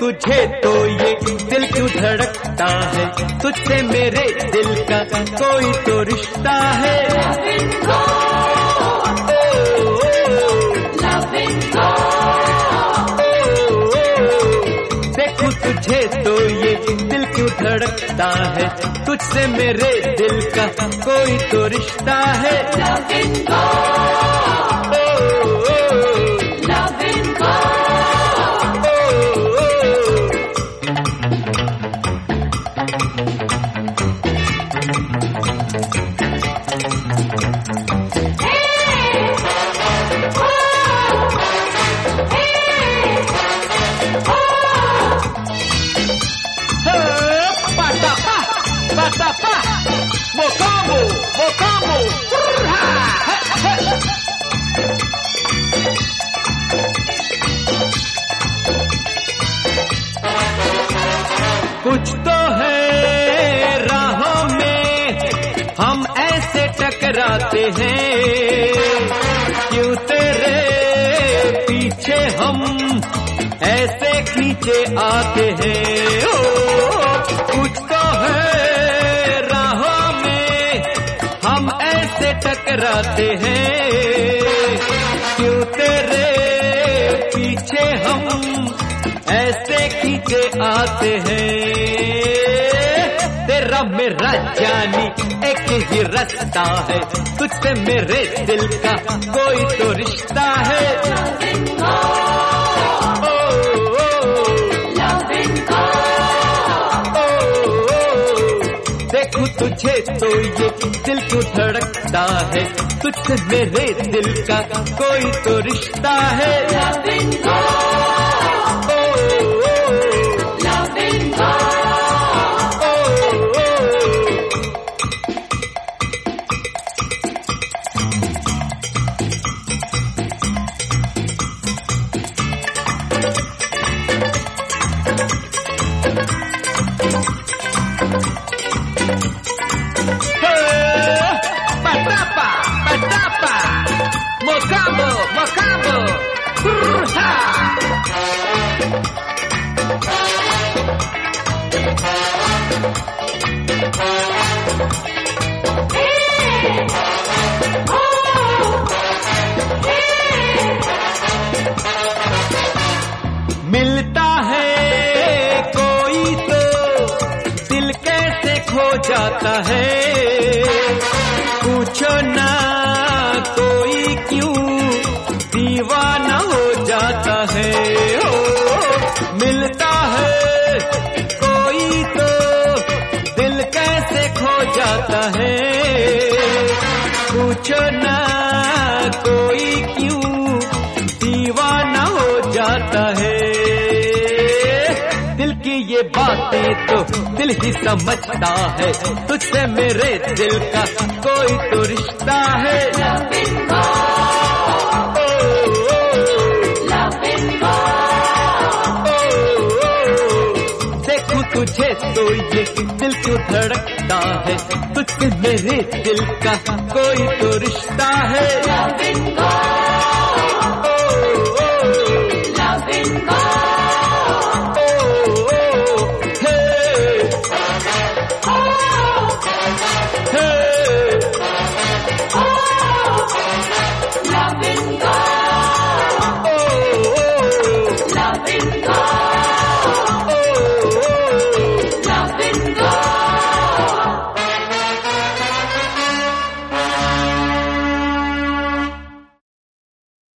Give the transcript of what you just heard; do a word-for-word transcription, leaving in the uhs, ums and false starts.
तुझे तो ये दिल क्यों धड़कता है, तुझसे मेरे दिल का कोई तो रिश्ता है। देखूं तुझे तो ये दिल क्यों धड़कता है, तुझसे मेरे दिल का कोई तो रिश्ता है। Mokambo, Mokambo, कुछ तो है राहों में हम ऐसे टकराते हैं, क्यों तेरे पीछे हम ऐसे खींचे आते हैं। ओ, कुछ तो है ऐसे टकराते हैं, क्यों तेरे पीछे हम ऐसे खींचे आते हैं। तेरा मेरा जानी एक ही रास्ता है, तुझसे मेरे दिल का कोई तो रिश्ता है। देखूं तुझे तो ये दिल क्यों धड़कता है, तुझसे मेरे दिल का कोई तो रिश्ता है। Mokambo, Mokambo, ha! मिलता है कोई तो दिल कैसे खो जाता है, पूछो ना कोई क्यों दीवाना हो जाता है। ओ, मिलता है कोई तो दिल कैसे खो जाता है, पूछो ना कोई क्यों दीवाना हो जाता है। दिल की ये बातें तो दिल ही समझता है, तुझसे मेरे दिल का कोई तो रिश्ता है। देखूं तुझे तो ये दिल क्यों धड़कता है, तुझसे मेरे दिल का कोई तो रिश्ता है।